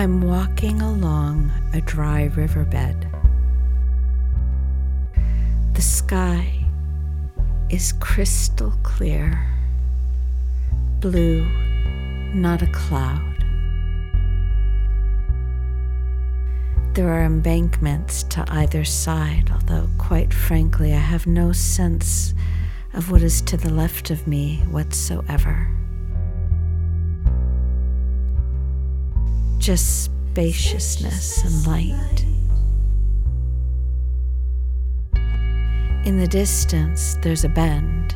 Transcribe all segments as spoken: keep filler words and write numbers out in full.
I'm walking along a dry riverbed. The sky is crystal clear, blue, not a cloud. There are embankments to either side, although quite frankly I have no sense of what is to the left of me whatsoever. Just spaciousness and light. In the distance, there's a bend.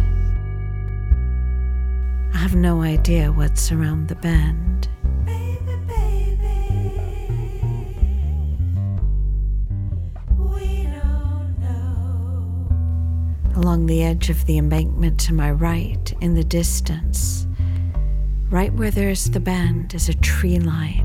I have no idea what's around the bend. Baby, baby, we don't know. Along the edge of the embankment to my right, in the distance, right where there's the bend, is a tree line.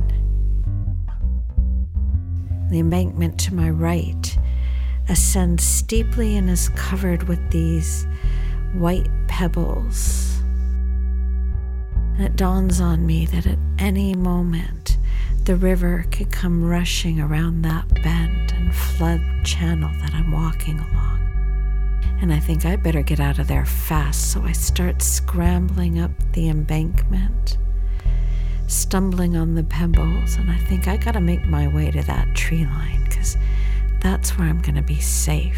The embankment to my right ascends steeply and is covered with these white pebbles. And it dawns on me that at any moment the river could come rushing around that bend and flood the channel that I'm walking along. And I think I better get out of there fast, so I start scrambling up the embankment, stumbling on the pebbles, and I think I gotta make my way to that tree line, because that's where I'm gonna be safe.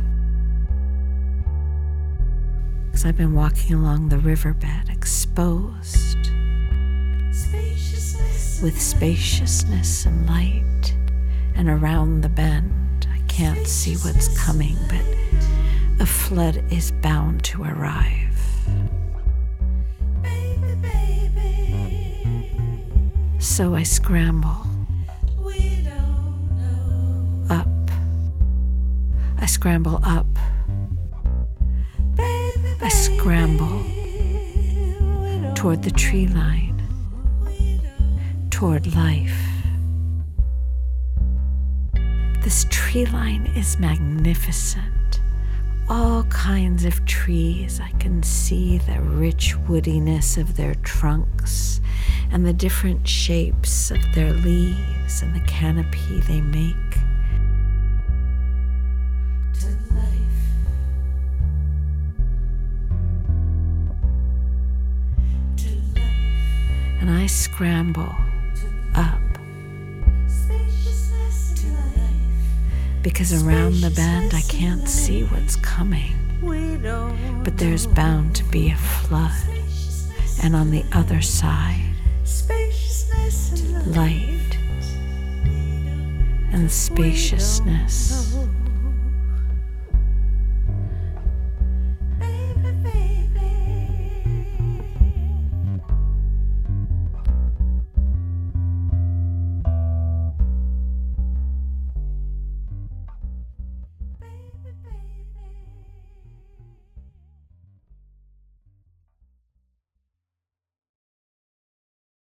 Because I've been walking along the riverbed exposed, Spaciousness with spaciousness and light, and around the bend I can't see what's coming, but a flood is bound to arrive. baby, baby, So I scramble we don't know. up. I scramble up. Baby, I scramble baby, we don't toward the tree line, we don't toward life. This tree line is magnificent. All kinds of trees. I can see the rich woodiness of their trunks and the different shapes of their leaves and the canopy they make. to life. To life. And I scramble up Spaciousness to life. because around the bend I can't see what's coming, We don't but there's bound to be a flood. Spaciousness, And on the other side, spaciousness to life. light and spaciousness. We don't know.